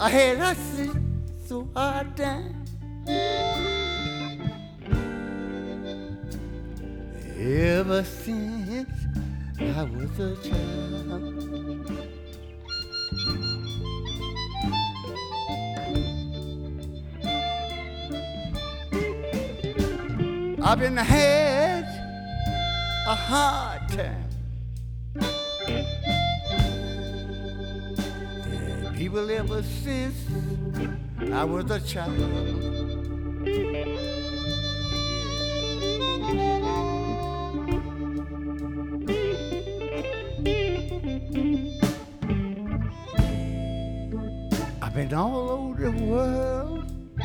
had a so hard time. Ever since I was a child, I've been had a hard time. Yeah, people ever since I was a child. I've been all over the world.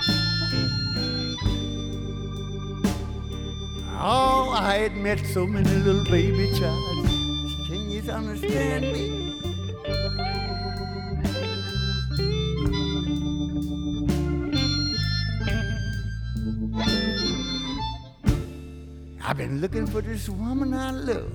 Oh, I had met so many little baby child. Can you understand me? I've been looking for this woman I love.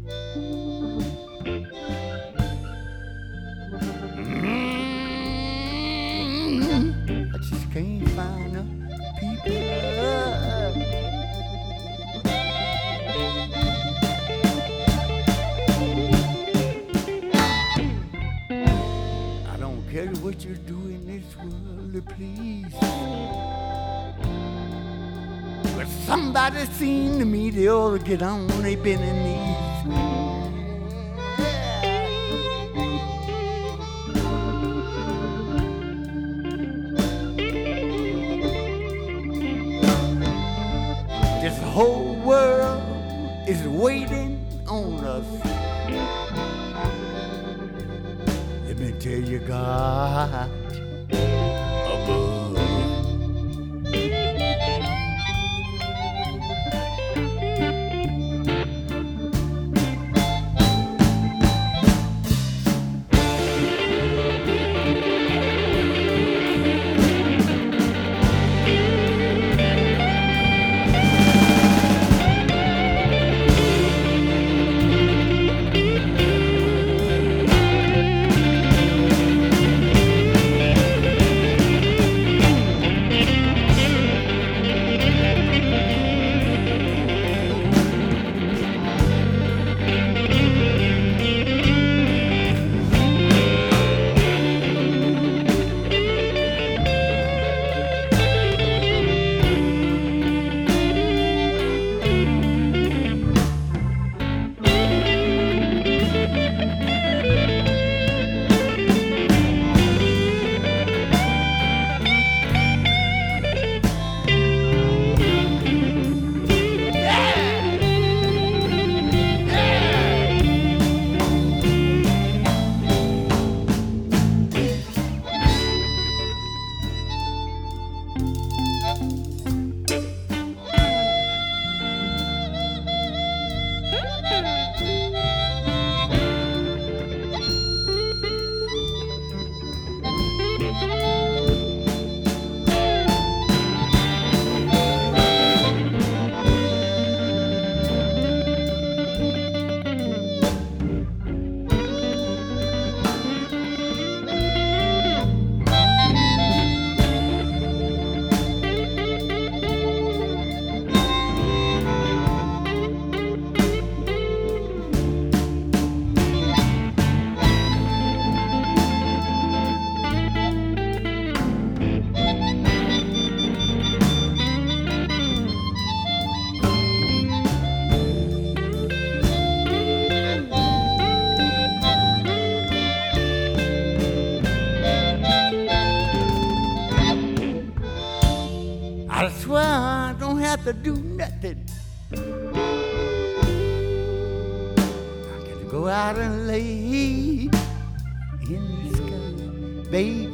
I just can't find her people. I don't care what you do in this world, please. But somebody seen to me, they ought to get on their bending knees. This whole world is waiting on us. Let me tell you, God above. I swear I don't have to do nothing. I can go out and lay in the sky, baby.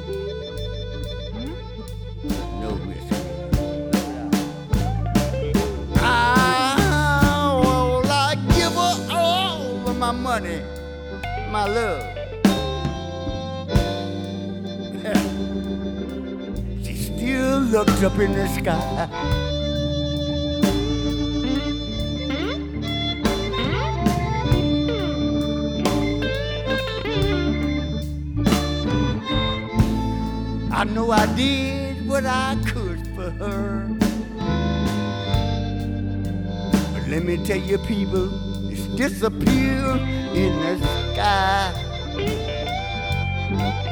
No mystery. I give her all of my money, my love. Still looks up in the sky. I know I did what I could for her. But let me tell you, people, it's disappeared in the sky.